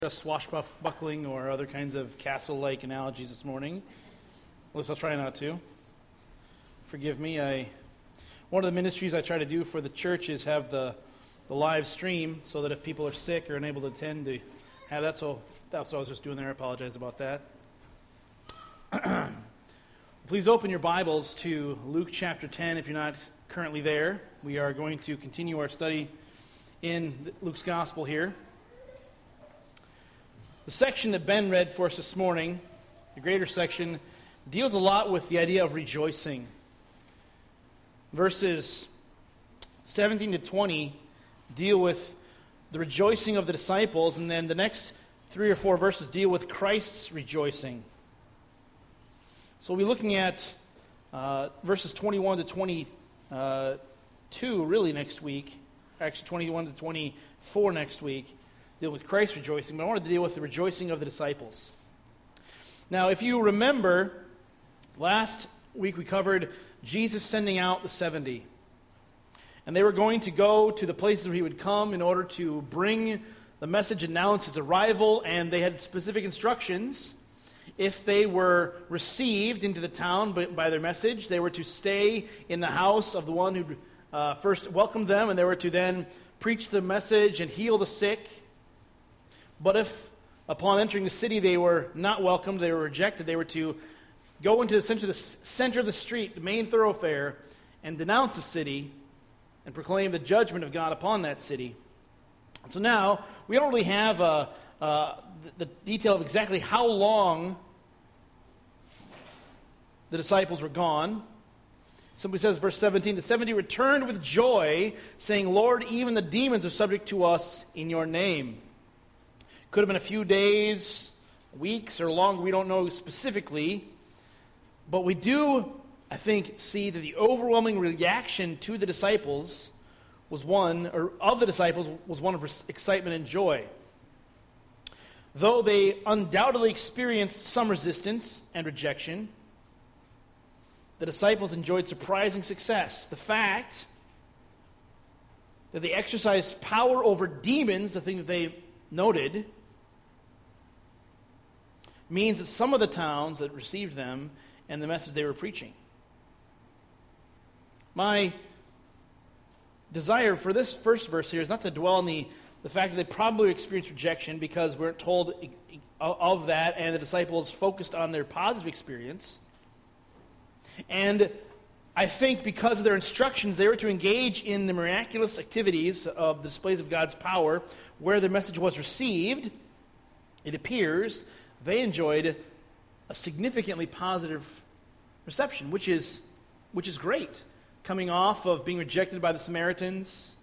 Swashbuckling or other kinds of castle-like analogies this morning. At least I'll try not to. Forgive me. One of the ministries I try to do for the church is have the live stream so that if people are sick or unable to attend, to have that. So that's what I was just doing there. I apologize about that. Please open your Bibles to Luke chapter 10 if you're not currently there. We are going to continue our study in Luke's Gospel here. The section that Ben read for us this morning, the greater section, deals a lot with the idea of rejoicing. Verses 17 to 20 deal with the rejoicing of the disciples, and then the next 3 or 4 verses deal with Christ's rejoicing. So we'll be looking at verses 21 to 22 really next week, actually 21 to 24 next week. Deal with Christ's rejoicing, but I wanted to deal with the rejoicing of the disciples. Now, if you remember, last week we covered Jesus sending out the 70. And they were going to go to the places where he would come in order to bring the message, announce his arrival, and they had specific instructions. If they were received into the town by their message, they were to stay in the house of the one who first welcomed them, and they were to then preach the message and heal the sick. But if, upon entering the city, they were not welcomed, they were rejected, they were to go into essentially the center of the street, the main thoroughfare, and denounce the city and proclaim the judgment of God upon that city. So now, we don't really have the detail of exactly how long the disciples were gone. Somebody says, verse 17, the 70 returned with joy, saying, Lord, even the demons are subject to us in your name. Could have been a few days, weeks, or longer. We don't know specifically. But we do, I think, see that the overwhelming reaction to the disciples was one of excitement and joy. Though they undoubtedly experienced some resistance and rejection, the disciples enjoyed surprising success. The fact that they exercised power over demons, the thing that they noted, means that some of the towns that received them and the message they were preaching. My desire for this first verse here is not to dwell on the fact that they probably experienced rejection, because we're told of that, and the disciples focused on their positive experience. And I think because of their instructions, they were to engage in the miraculous activities of the displays of God's power where their message was received. It appears they enjoyed a significantly positive reception, which is great. Coming off of being rejected by the Samaritans,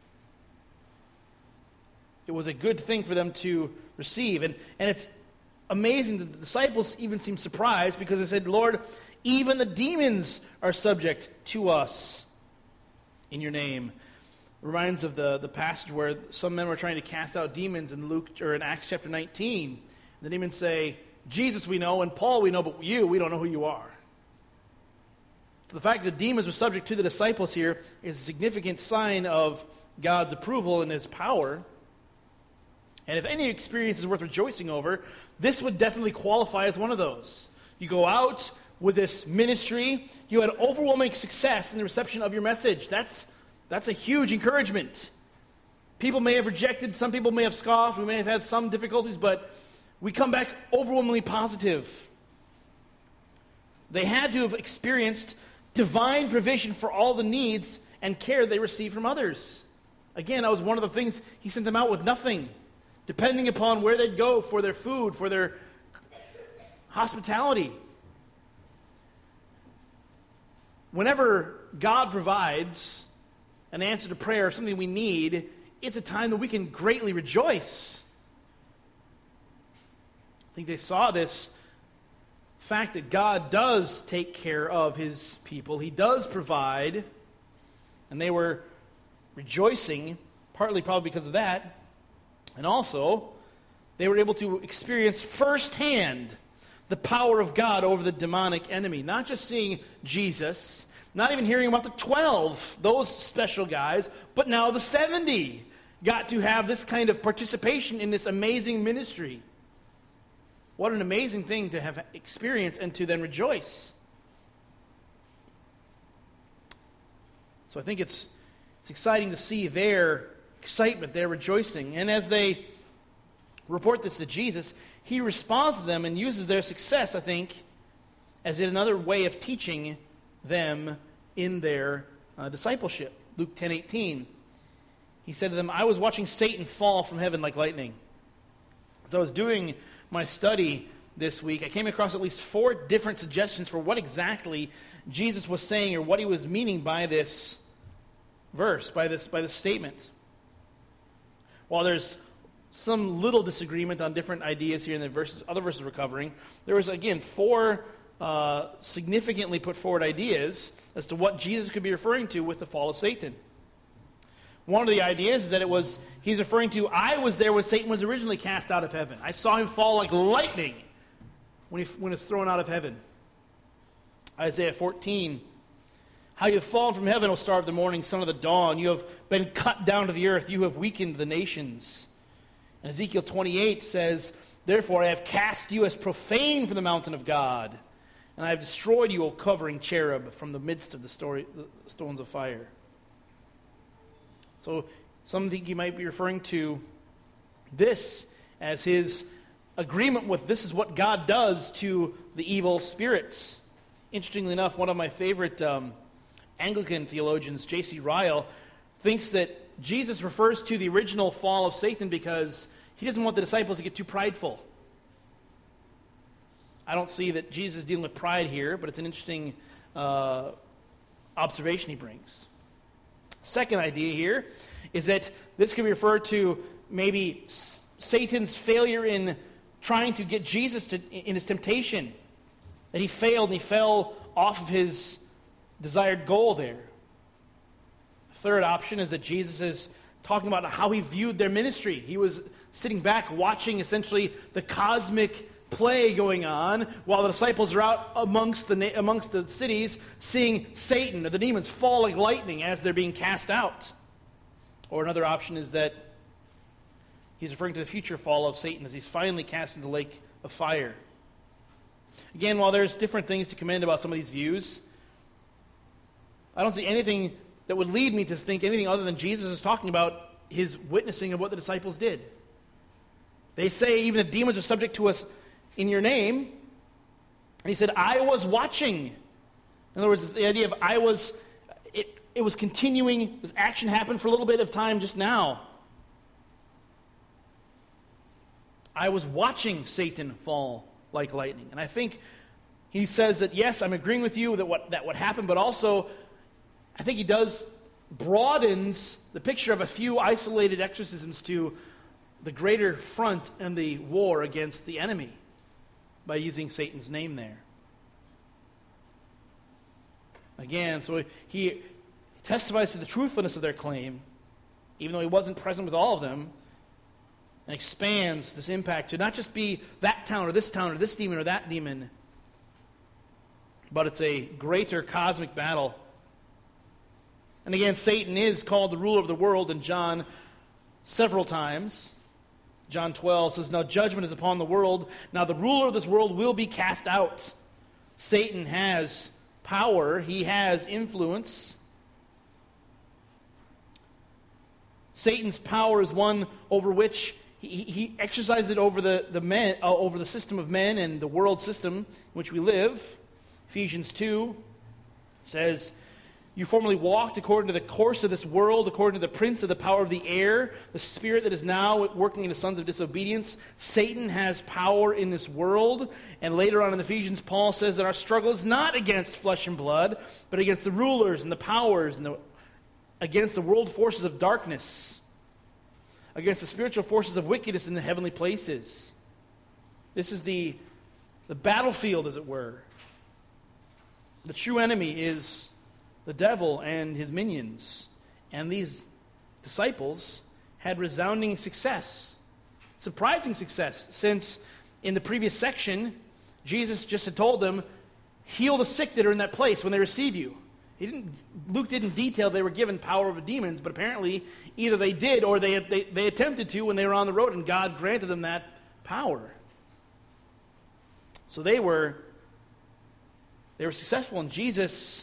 it was a good thing for them to receive. And it's amazing that the disciples even seemed surprised, because they said, Lord, even the demons are subject to us in your name. It reminds of the passage where some men were trying to cast out demons in Acts chapter 19. The demons say, Jesus we know, and Paul we know, but we don't know who you are. So the fact that demons were subject to the disciples here is a significant sign of God's approval and his power. And if any experience is worth rejoicing over, this would definitely qualify as one of those. You go out with this ministry, you had overwhelming success in the reception of your message. That's a huge encouragement. People may have rejected, some people may have scoffed, we may have had some difficulties, but we come back overwhelmingly positive. They had to have experienced divine provision for all the needs and care they received from others. Again, that was one of the things he sent them out with nothing, depending upon where they'd go for their food, for their hospitality. Whenever God provides an answer to prayer, something we need, it's a time that we can greatly rejoice. I think they saw this fact that God does take care of his people. He does provide, and they were rejoicing, partly probably because of that, and also they were able to experience firsthand the power of God over the demonic enemy. Not just seeing Jesus, not even hearing about the 12, those special guys, but now the 70. got to have this kind of participation in this amazing ministry. What an amazing thing to have experienced and to then rejoice. So I think it's exciting to see their excitement, their rejoicing. And as they report this to Jesus, he responds to them and uses their success, I think, as another way of teaching them in their discipleship. Luke 10:18. He said to them, I was watching Satan fall from heaven like lightning. As I was doing my study this week, I came across at least 4 different suggestions for what exactly Jesus was saying or what he was meaning by this verse, by this statement. While there's some little disagreement on different ideas here in the verses, other verses we're covering, there was, again, 4 significantly put forward ideas as to what Jesus could be referring to with the fall of Satan. One of the ideas is that he's referring to, I was there when Satan was originally cast out of heaven. I saw him fall like lightning when he was thrown out of heaven. Isaiah 14, how you have fallen from heaven, O star of the morning, son of the dawn. You have been cut down to the earth. You have weakened the nations. And Ezekiel 28 says, therefore I have cast you as profane from the mountain of God, and I have destroyed you, O covering cherub, from the midst of the stones of fire. So some think he might be referring to this as his agreement with this is what God does to the evil spirits. Interestingly enough, one of my favorite Anglican theologians, J.C. Ryle, thinks that Jesus refers to the original fall of Satan because he doesn't want the disciples to get too prideful. I don't see that Jesus is dealing with pride here, but it's an interesting observation he brings. Second idea here is that this could be referred to maybe Satan's failure in trying to get Jesus in his temptation. That he failed and he fell off of his desired goal there. The third option is that Jesus is talking about how he viewed their ministry. He was sitting back watching essentially the cosmic play going on while the disciples are out amongst the cities seeing Satan or the demons fall like lightning as they're being cast out. Or another option is that he's referring to the future fall of Satan as he's finally cast into the lake of fire. Again, while there's different things to commend about some of these views, I don't see anything that would lead me to think anything other than Jesus is talking about his witnessing of what the disciples did. They say even the demons are subject to us in your name. And he said, I was watching. In other words, the idea of it was continuing. This action happened for a little bit of time just now. I was watching Satan fall like lightning. And I think he says that, yes, I'm agreeing with you that what happened, but also I think he broadens the picture of a few isolated exorcisms to the greater front and the war against the enemy by using Satan's name there. Again, so he testifies to the truthfulness of their claim, even though he wasn't present with all of them, and expands this impact to not just be that town or this demon or that demon, but it's a greater cosmic battle. And again, Satan is called the ruler of the world in John several times. John 12 says, now judgment is upon the world. Now the ruler of this world will be cast out. Satan has power. He has influence. Satan's power is one over which he exercises it over the system of men and the world system in which we live. Ephesians 2 says, you formerly walked according to the course of this world, according to the prince of the power of the air, the spirit that is now working in the sons of disobedience. Satan has power in this world. And later on in Ephesians, Paul says that our struggle is not against flesh and blood, but against the rulers and the powers and against the world forces of darkness, against the spiritual forces of wickedness in the heavenly places. This is the battlefield, as it were. The true enemy is the devil and his minions. And these disciples had resounding success, surprising success, since in the previous section, Jesus just had told them, heal the sick that are in that place when they receive you. Luke didn't detail they were given power over demons, but apparently either they did or they attempted to when they were on the road, and God granted them that power. So they were successful, and Jesus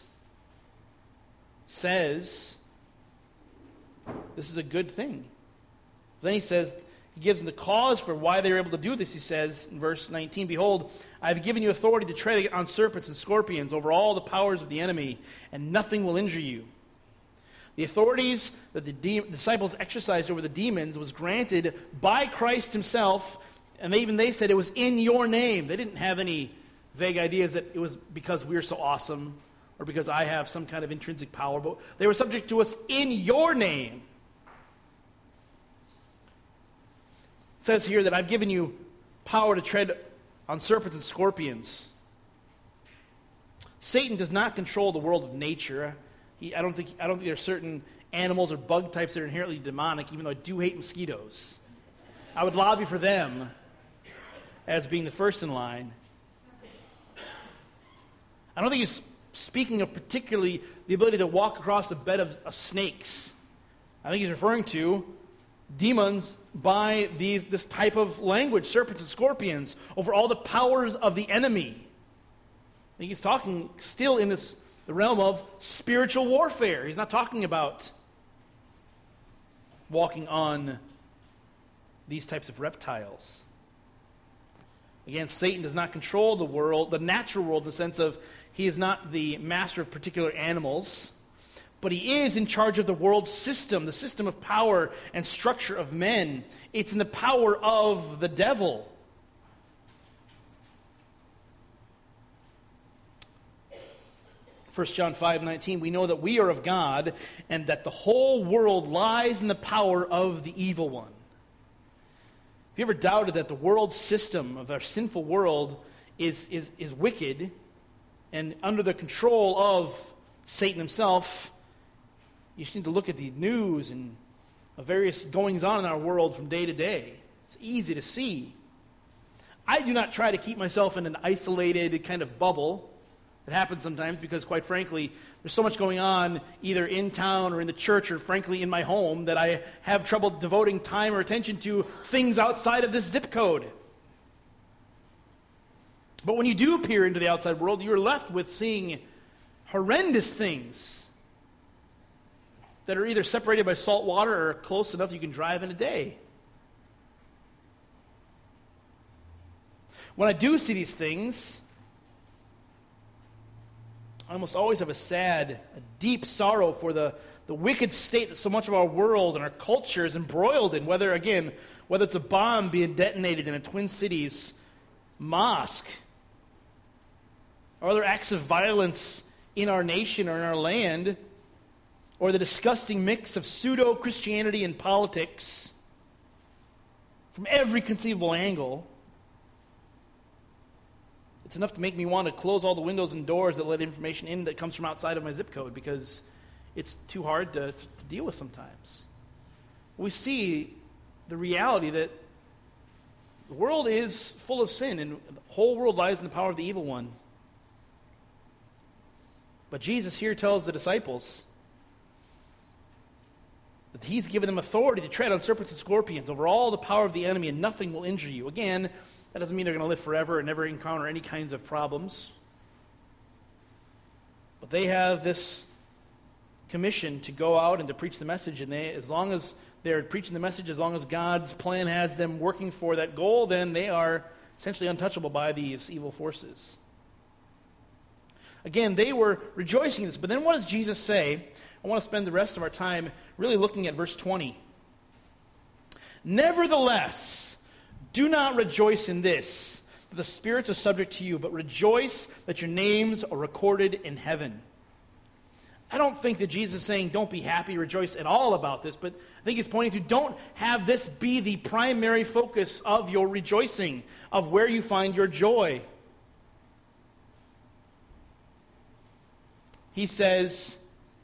says this is a good thing. Then he gives them the cause for why they were able to do this. He says in verse 19, "Behold, I have given you authority to tread on serpents and scorpions over all the powers of the enemy, and nothing will injure you." The authorities that the disciples exercised over the demons was granted by Christ himself, and they said it was in your name. They didn't have any vague ideas that it was because we're so awesome or because I have some kind of intrinsic power, but they were subject to us in your name. It says here that I've given you power to tread on serpents and scorpions. Satan does not control the world of nature. I don't think there are certain animals or bug types that are inherently demonic, even though I do hate mosquitoes. I would lobby for them as being the first in line. I don't think he's speaking of particularly the ability to walk across a bed of snakes. I think he's referring to demons by this type of language, serpents and scorpions, over all the powers of the enemy. I think he's talking still in the realm of spiritual warfare. He's not talking about walking on these types of reptiles. Again, Satan does not control the world, the natural world, in the sense of he is not the master of particular animals, but he is in charge of the world system, the system of power and structure of men. It's in the power of the devil. First John 5:19, we know that we are of God and that the whole world lies in the power of the evil one. Have you ever doubted that the world system of our sinful world is wicked and under the control of Satan himself? You just need to look at the news and various goings-on in our world from day to day. It's easy to see. I do not try to keep myself in an isolated kind of bubble. It happens sometimes because, quite frankly, there's so much going on either in town or in the church or, frankly, in my home that I have trouble devoting time or attention to things outside of this zip code. But when you do peer into the outside world, you're left with seeing horrendous things that are either separated by salt water or close enough you can drive in a day. When I do see these things, I almost always have a deep sorrow for the wicked state that so much of our world and our culture is embroiled in, whether it's a bomb being detonated in a Twin Cities mosque, or other acts of violence in our nation or in our land, or the disgusting mix of pseudo-Christianity and politics from every conceivable angle. It's enough to make me want to close all the windows and doors that let information in that comes from outside of my zip code, because it's too hard to deal with sometimes. We see the reality that the world is full of sin, and the whole world lies in the power of the evil one. But Jesus here tells the disciples that he's given them authority to tread on serpents and scorpions over all the power of the enemy, and nothing will injure you. Again, that doesn't mean they're going to live forever and never encounter any kinds of problems. But they have this commission to go out and to preach the message, and as long as they're preaching the message, as long as God's plan has them working for that goal, then they are essentially untouchable by these evil forces. Again, they were rejoicing in this, but then what does Jesus say? I want to spend the rest of our time really looking at verse 20. Nevertheless, do not rejoice in this, that the spirits are subject to you, but rejoice that your names are recorded in heaven. I don't think that Jesus is saying don't be happy, rejoice at all about this, but I think he's pointing to don't have this be the primary focus of your rejoicing, of where you find your joy. He says,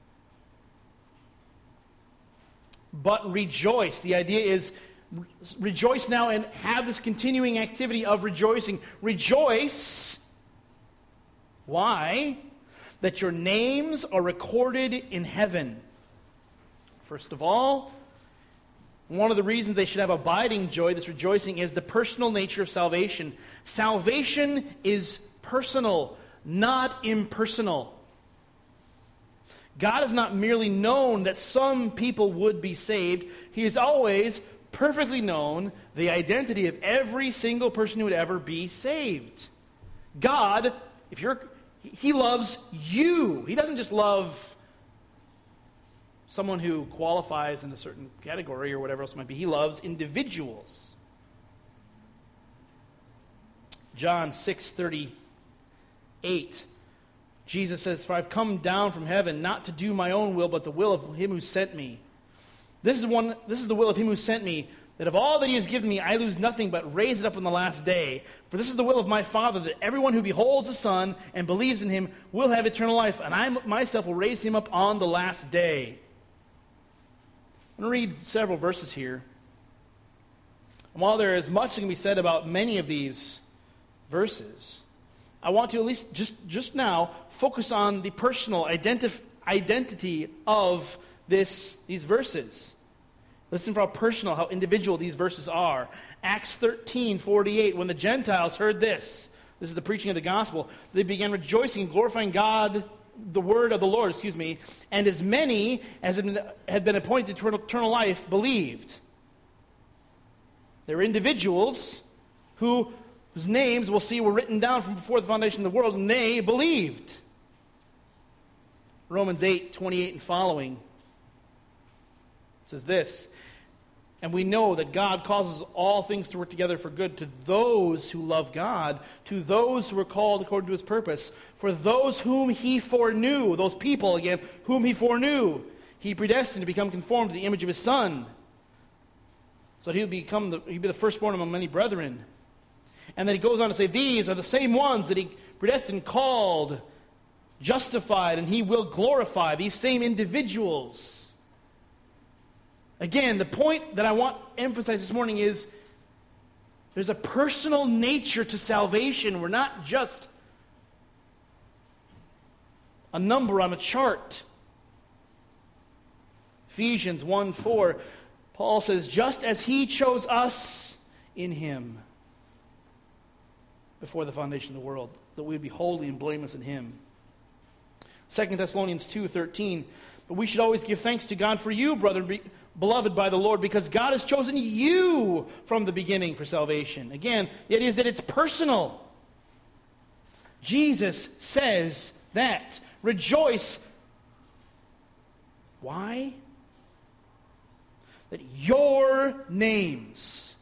but rejoice. The idea is rejoice now and have this continuing activity of rejoicing. Rejoice. Why? that your names are recorded in heaven. First of all, one of the reasons they should have abiding joy, this rejoicing, is the personal nature of salvation. Salvation is personal, not impersonal. God is not merely known that some people would be saved. He has always perfectly known the identity of every single person who would ever be saved. God, He loves you. He doesn't just love someone who qualifies in a certain category or whatever else it might be. He loves individuals. John 6:38, Jesus says, "For I've come down from heaven not to do my own will, but the will of him who sent me. This is the will of him who sent me, that of all that he has given me, I lose nothing, but raise it up on the last day. For this is the will of my Father, that everyone who beholds the Son and believes in him will have eternal life, and I myself will raise him up on the last day." I'm going to read several verses here. And while there is much that can be said about many of these verses, I want to at least just now focus on the personal identity of these verses. Listen for how personal, how individual these verses are. Acts 13:48, when the Gentiles heard this is the preaching of the gospel, they began rejoicing and glorifying God, the word of the Lord, and as many as had been appointed to eternal life believed. There were individuals whose names, we'll see, were written down from before the foundation of the world, and they believed. Romans 8:28 and following says this, "And we know that God causes all things to work together for good to those who love God, to those who are called according to his purpose. For those whom he foreknew," those people again, whom he foreknew, he predestined to become conformed to the image of his Son, so that he'd be the firstborn among many brethren. And then he goes on to say, these are the same ones that he predestined, called, justified, and he will glorify. These same individuals. Again, the point that I want to emphasize this morning is there's a personal nature to salvation. We're not just a number on a chart. Ephesians 1:4, Paul says, "Just as he chose us in him before the foundation of the world, that we would be holy and blameless in him." 2 Thessalonians 2:13, "But we should always give thanks to God for you, brethren, beloved by the Lord, because God has chosen you from the beginning for salvation." Again, the idea is that it's personal. Jesus says that. Rejoice. Why? That your names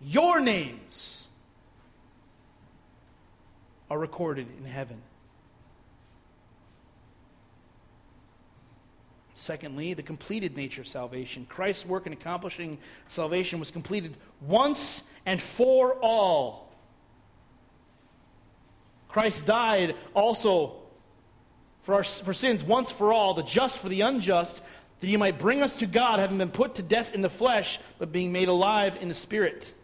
are recorded in heaven. Secondly, the completed nature of salvation. Christ's work in accomplishing salvation was completed once and for all. Christ died also for sins once for all, the just for the unjust, that he might bring us to God, having been put to death in the flesh, but being made alive in the Spirit.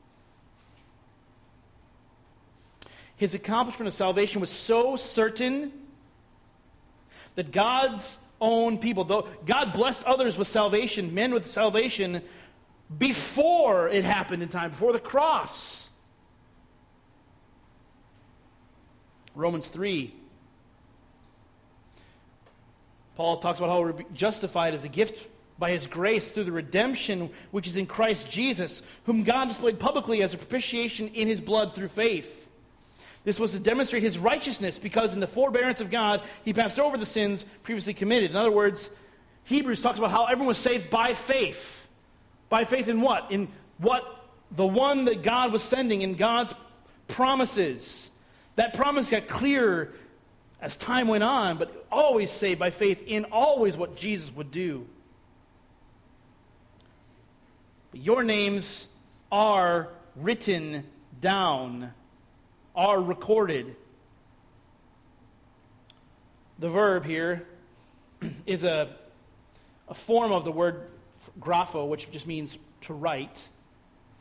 His accomplishment of salvation was so certain that God's own people, though God blessed others with salvation, men with salvation, before it happened in time, before the cross. Romans 3. Paul talks about how we're justified as a gift by his grace through the redemption which is in Christ Jesus, whom God displayed publicly as a propitiation in his blood through faith. This was to demonstrate his righteousness, because in the forbearance of God, he passed over the sins previously committed. In other words, Hebrews talks about how everyone was saved by faith. By faith in what? In what the one that God was sending, in God's promises. That promise got clearer as time went on, but always saved by faith in always what Jesus would do. But your names are written down, are recorded. The verb here is a form of the word grapho, which just means to write.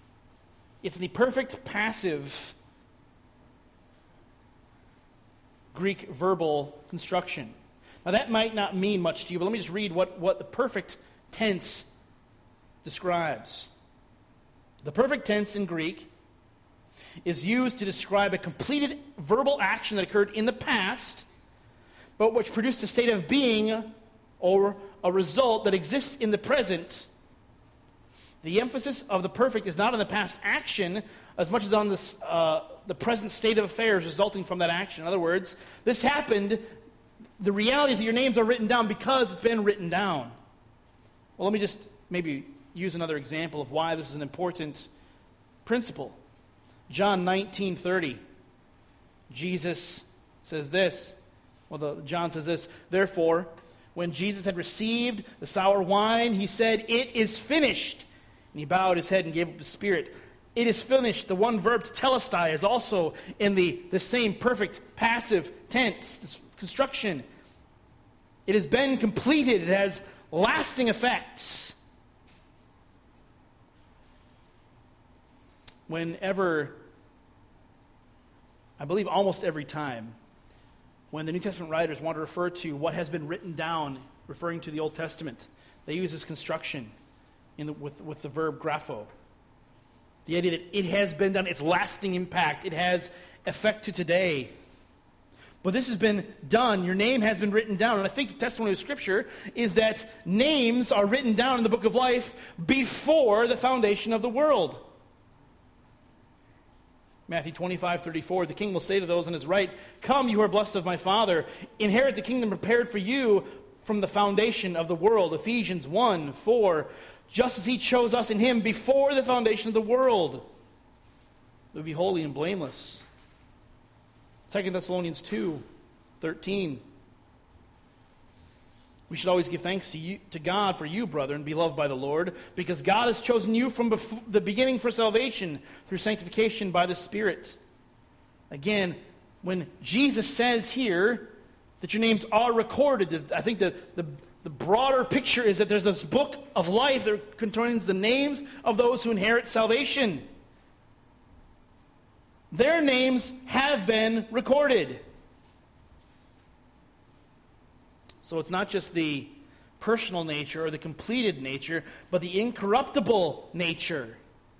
It's the perfect passive Greek verbal construction. Now that might not mean much to you, but let me just read what the perfect tense describes. The perfect tense in Greek is used to describe a completed verbal action that occurred in the past, but which produced a state of being or a result that exists in the present. The emphasis of the perfect is not on the past action as much as on the present state of affairs resulting from that action. In other words, this happened. The reality is that your names are written down because it's been written down. Well, let me just maybe use another example of why this is an important principle. John 19:30. Jesus says this. John says this. Therefore, when Jesus had received the sour wine, he said, "It is finished." And he bowed his head and gave up his spirit. It is finished. The one verb telestai is also in the same perfect passive tense, this construction. It has been completed. It has lasting effects. Whenever, I believe almost every time, when the New Testament writers want to refer to what has been written down, referring to the Old Testament, they use this construction with the verb grapho. The idea that it has been done, its lasting impact, it has effect to today. But this has been done. Your name has been written down. And I think the testimony of Scripture is that names are written down in the book of life before the foundation of the world. Matthew 25:34, the king will say to those on his right, "Come, you who are blessed of my Father, inherit the kingdom prepared for you from the foundation of the world." Ephesians 1:4, just as he chose us in him before the foundation of the world, that we be holy and blameless. 2 Thessalonians 2:13, we should always give thanks to God for you, brethren, beloved by the Lord, because God has chosen you from the beginning for salvation through sanctification by the Spirit. Again, when Jesus says here that your names are recorded, I think the broader picture is that there's this book of life that contains the names of those who inherit salvation. Their names have been recorded. So it's not just the personal nature or the completed nature, but the incorruptible nature.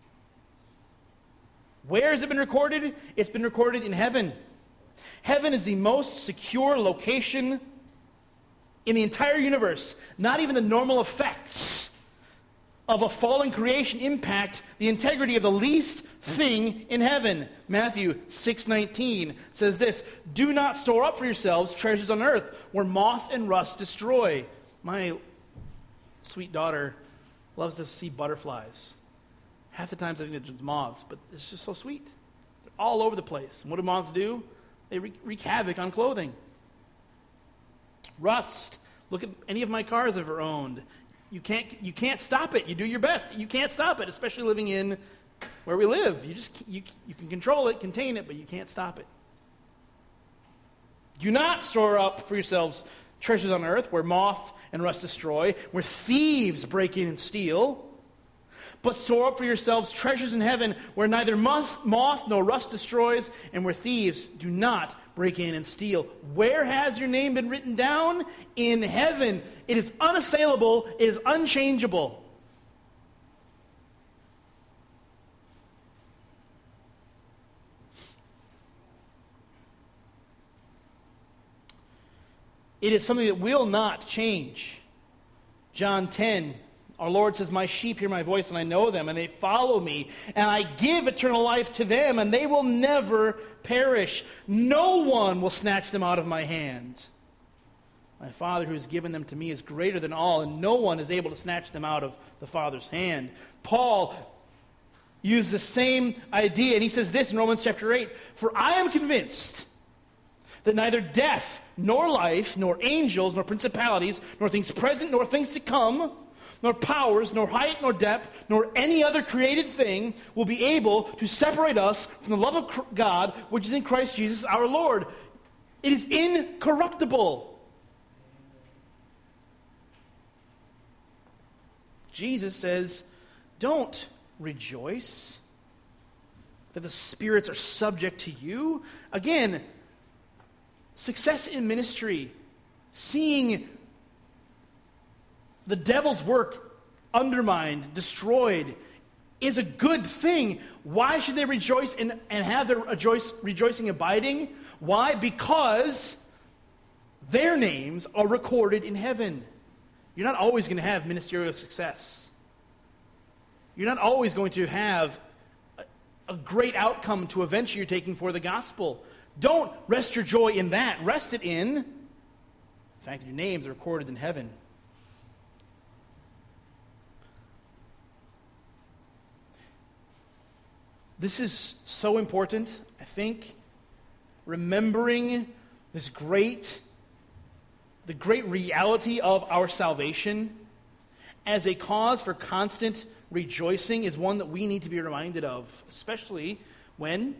Where has it been recorded? It's been recorded in heaven. Heaven is the most secure location in the entire universe. Not even the normal effects of a fallen creation impact the integrity of the least thing in heaven. Matthew 6:19 says this, "Do not store up for yourselves treasures on earth, where moth and rust destroy." My sweet daughter loves to see butterflies. Half the times I think it's moths, but it's just so sweet. They're all over the place. And what do moths do? They wreak havoc on clothing. Rust. Look at any of my cars I've ever owned. You can't stop it. You do your best. You can't stop it, especially living in where we live. You can control it, contain it, but you can't stop it. Do not store up for yourselves treasures on earth where moth and rust destroy, where thieves break in and steal. But store up for yourselves treasures in heaven where neither moth nor rust destroys, and where thieves do not break in and steal. Where has your name been written down? In heaven. It is unassailable. It is unchangeable. It is something that will not change. John 10, our Lord says, "My sheep hear my voice, and I know them, and they follow me, and I give eternal life to them, and they will never perish. No one will snatch them out of my hand. My Father who has given them to me is greater than all, and no one is able to snatch them out of the Father's hand." Paul used the same idea, and he says this in Romans chapter 8, "For I am convinced that neither death, nor life, nor angels, nor principalities, nor things present, nor things to come, nor powers, nor height, nor depth, nor any other created thing will be able to separate us from the love of God, which is in Christ Jesus our Lord." It is incorruptible. Jesus says, don't rejoice that the spirits are subject to you. Again, Success in ministry, seeing the devil's work undermined, destroyed, is a good thing. Why should they rejoice and have their rejoicing abiding? Why? Because their names are recorded in heaven. You're not always going to have ministerial success. You're not always going to have a great outcome to a venture you're taking for the gospel. Don't rest your joy in that. Rest it in the fact that your names are recorded in heaven. This is so important, I think, remembering the great reality of our salvation as a cause for constant rejoicing is one that we need to be reminded of, especially when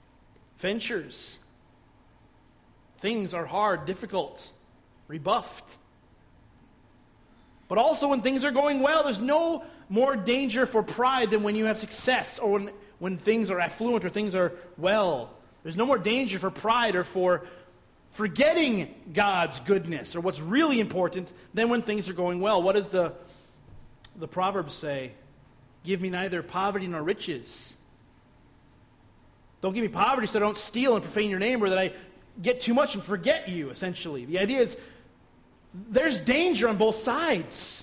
things are hard, difficult, rebuffed. But also when things are going well, there's no more danger for pride than when you have success or when things are affluent or things are well. There's no more danger for pride or for forgetting God's goodness or what's really important than when things are going well. What does the Proverbs say? Give me neither poverty nor riches. Don't give me poverty so I don't steal and profane your name, or that I get too much and forget you, essentially. The idea is there's danger on both sides.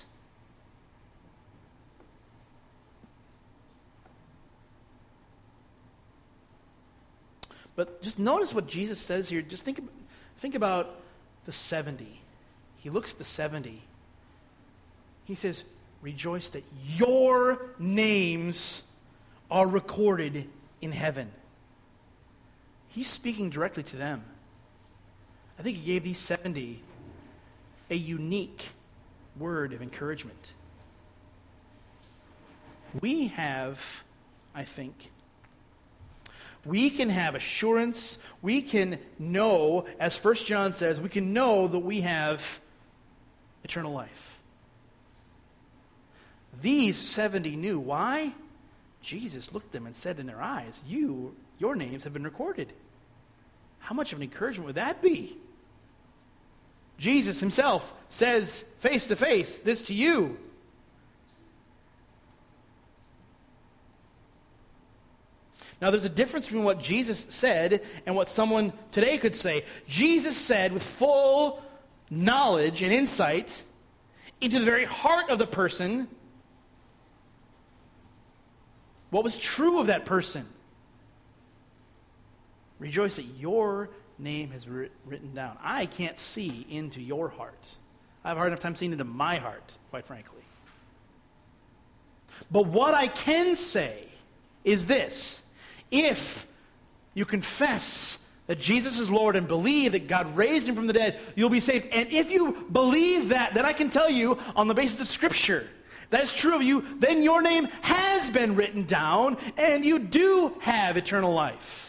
But just notice what Jesus says here. Just think about the 70. He looks at the 70. He says, rejoice that your names are recorded in heaven. He's speaking directly to them. I think he gave these 70 a unique word of encouragement. We have, I think, we can have assurance, we can know, as 1 John says, we can know that we have eternal life. These 70 knew. Why? Jesus looked at them and said in their eyes, your names have been recorded. How much of an encouragement would that be? Jesus himself says face to face this to you. Now there's a difference between what Jesus said and what someone today could say. Jesus said with full knowledge and insight into the very heart of the person what was true of that person. Rejoice that your name has been written down. I can't see into your heart. I have a hard enough time seeing into my heart, quite frankly. But what I can say is this. If you confess that Jesus is Lord and believe that God raised him from the dead, you'll be saved. And if you believe that, then I can tell you on the basis of Scripture, that is true of you, then your name has been written down and you do have eternal life.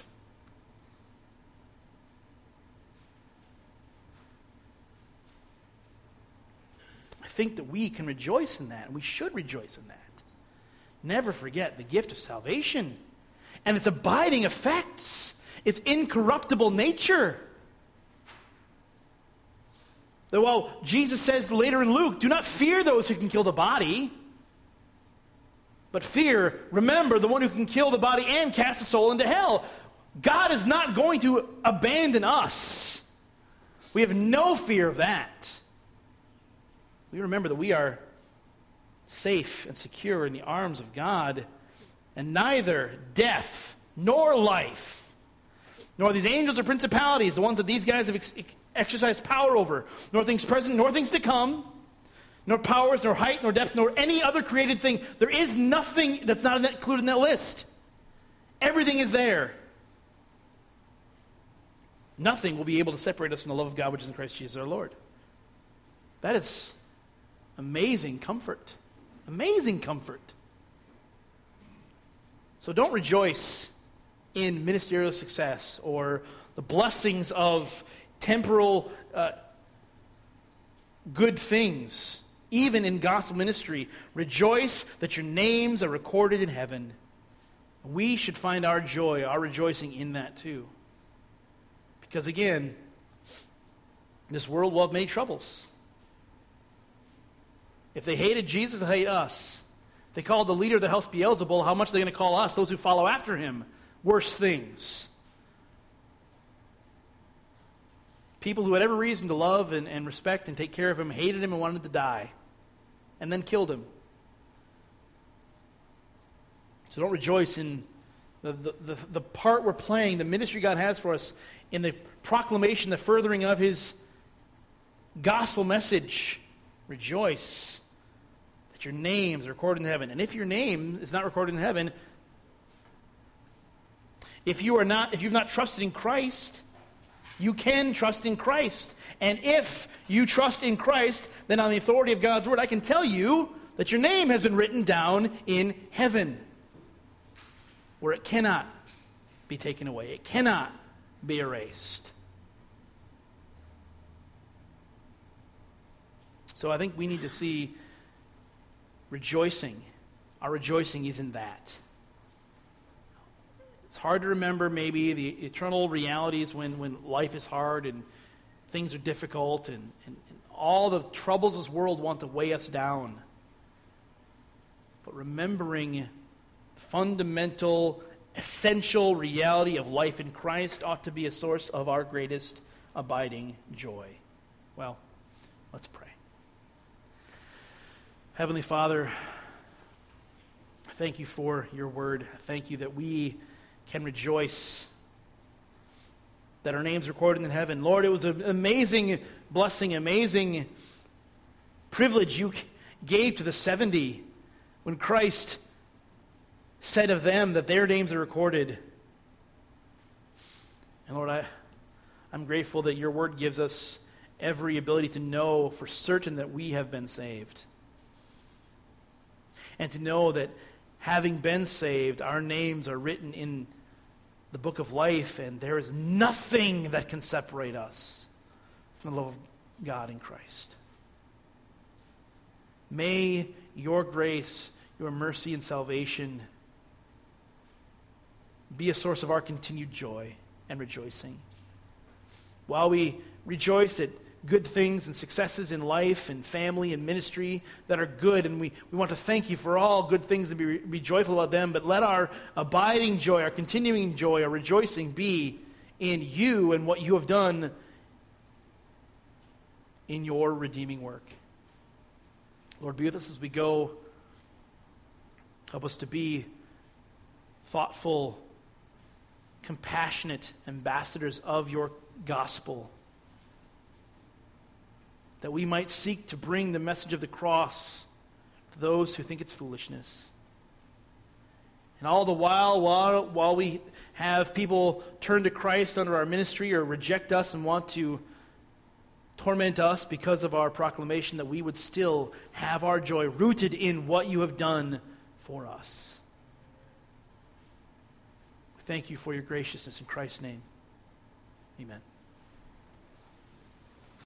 I think that we can rejoice in that, and we should rejoice in that. Never forget the gift of salvation and its abiding effects, its incorruptible nature. That while Jesus says later in Luke, do not fear those who can kill the body, but remember the one who can kill the body and cast the soul into hell. God is not going to abandon us. We have no fear of that. We remember that we are safe and secure in the arms of God, and neither death nor life, nor these angels or principalities, the ones that these guys have exercised power over, nor things present, nor things to come, nor powers, nor height, nor depth, nor any other created thing. There is nothing that's not included in that list. Everything is there. Nothing will be able to separate us from the love of God which is in Christ Jesus our Lord. That is amazing comfort. Amazing comfort. So don't rejoice in ministerial success or the blessings of temporal good things, even in gospel ministry. Rejoice that your names are recorded in heaven. We should find our joy, our rejoicing in that too. Because again, This world will have many troubles. If they hated Jesus, they'll hate us. If they called the leader of the house Beelzebul, how much are they going to call us, those who follow after him? Worse things. People who had every reason to love and respect and take care of him hated him and wanted to die, and then killed him. So don't rejoice in the part we're playing, the ministry God has for us, in the proclamation, the furthering of his gospel message. Rejoice that your names are recorded in heaven. And if your name is not recorded in heaven, if you've not trusted in Christ, you can trust in Christ. And if you trust in Christ, then on the authority of God's word, I can tell you that your name has been written down in heaven, where it cannot be taken away. It cannot be erased. So I think we need to see rejoicing. Our rejoicing is in that. It's hard to remember maybe the eternal realities when life is hard and things are difficult and all the troubles of this world want to weigh us down. But remembering the fundamental, essential reality of life in Christ ought to be a source of our greatest abiding joy. Well, let's pray. Heavenly Father, thank you for your word. Thank you that we can rejoice that our names are recorded in heaven. Lord, it was an amazing blessing, amazing privilege you gave to the 70 when Christ said of them that their names are recorded. And Lord, I'm grateful that your word gives us every ability to know for certain that we have been saved. And to know that having been saved, our names are written in the book of life, and there is nothing that can separate us from the love of God in Christ. May your grace, your mercy and salvation be a source of our continued joy and rejoicing. While we rejoice at good things and successes in life and family and ministry that are good, and we want to thank you for all good things and be joyful about them, but let our abiding joy, our continuing joy, our rejoicing be in you and what you have done in your redeeming work. Lord, be with us as we go. Help us to be thoughtful, compassionate ambassadors of your gospel, that we might seek to bring the message of the cross to those who think it's foolishness. And all the while we have people turn to Christ under our ministry or reject us and want to torment us because of our proclamation, that we would still have our joy rooted in what you have done for us. We thank you for your graciousness in Christ's name. Amen.